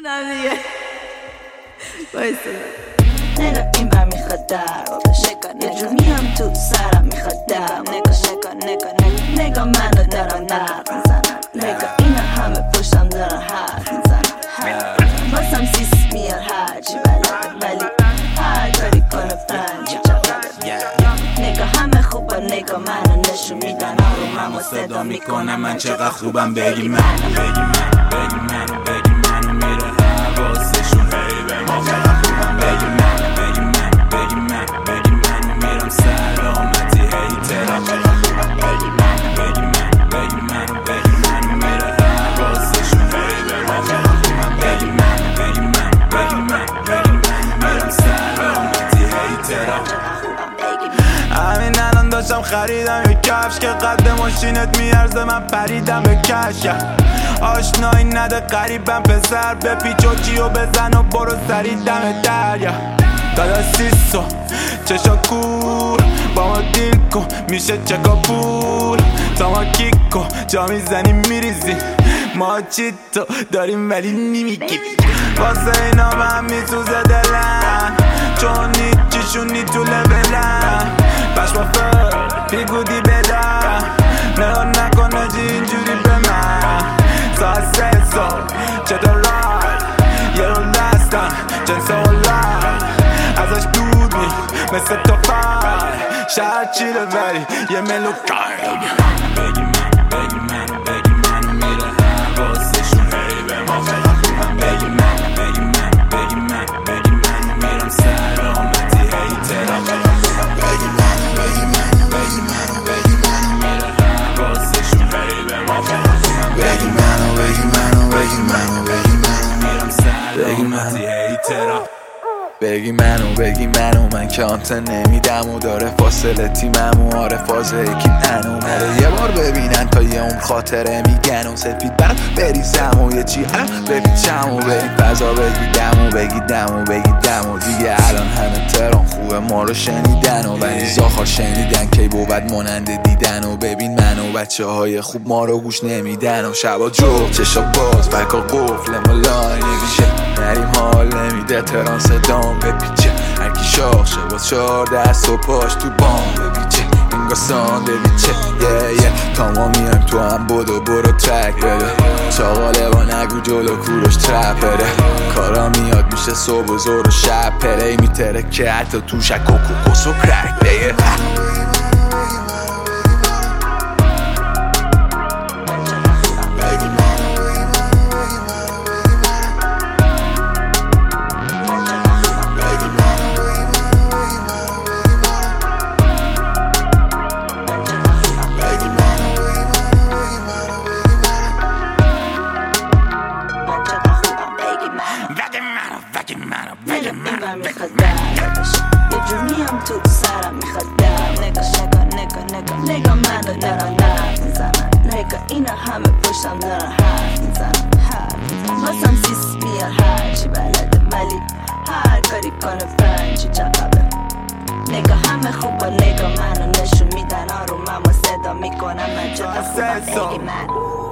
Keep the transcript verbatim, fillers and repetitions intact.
نمیه بایسته نگاه این بر میخواد در آبش یه جور میام تو سرم میخواد در نگاه نگاه نگاه نگاه نگاه منو دارم نرد میزنم نگاه اینا همه پشتم دارن حرف میزنم باسم سیس میاد هرچی بلده ولی هر کاری کنه پنجی جوابه نگاه همه خوبا نگاه منو نشون میدن آرومم و صدا میکنم من چقدر خوبم بگی من بگی من بگی من بگی منو میره حواسشون به ما چقدر خوبم بگی من بگی من بگی من بگی منو میرم سلامتی هی ترا چقدر خوبم بگی من بگی من بگی من بگی منو میره حواسشون به ما چقدر خوبم بگی من بگی من بگی من بگی منو میرم سلامتی هی ترا همین الان داشتم خریدم یه کفش که قد ماشینت میارزه من پریدم به کش آشنایی نده قریبم پسر به پیچ و چی و بزن و برو سری دم دریا دادا سیسو چشا کور با ما دیل کن میشه چکا پول تا ما کیکو جا میزنی میریزی ما چی تو داریم ولی نمیگیم واسه اینا من میسوزه دلم چون هیچیشون نی تو لبلم پشما فر پیگودی بدم نگاه نکنه جی اینجوری به من ساعت سه سال چطور رای یه رو دستم جنس اولاد ازش دود می مثل تو فر شهر چیله ولی یه ملو بگی من بگی من بگی منو میره حواسشون هی به ما چقدر خوبم بگی من بگی من بگی من بگی منو میرم سلامتی هی ترا بگی من بگی من بگی من بگی منو میره حواسشون هی به ما چقدر خوبم بگی منو بگی منو بگی منو بگی منو میرم سلامتی هی ترا بگی منو بگی منو من که آنتن نمیدم و داره فاصله تیمم و آره فازه یکی انو مره یه بار ببینن تا یه عمر خاطره میگن و سفید برم بریزم و یه چی الان بپیچم و بریم فضا بگیدم و بگیدم و بگیدم و دیگه الان همه تران خوبه ما رو شنیدن و ولی زاخار شنیدن کی بود ماننده دیدن و ببین منو بچه های خوب ما رو گوش نمیدن و شبا جو چشا باز بکا قفل مالای نویشه نریم حال نمیده تران صدام بپیچه هرکی شاخ شه باز چار دست و پاش تو بام بپیچه اینگاه سان بپیچه یه یه تا ما میایم تو هم بودو برو ترک بده چاقاله با نگو جلو کوروش ترپ بده کارا میاد میشه صبح و زور و شب پری میتره که حتی تو شک و کوکوس و کرک بگه یه جور میام تو سرم میخواد در نگاه نگاه نگاه نگاه نگاه منو دارم نرد میزنن نگاه اینا همه پشتم دارن حرف میزنن حرف میزنن باسم سیس میاد هرچی بلده ولی هر کاری کنه پنجی جوابه نگاه همه خوبا نگاه منو نشون میدن آرومم و صدا میکنم من چقدر خوبم بگی من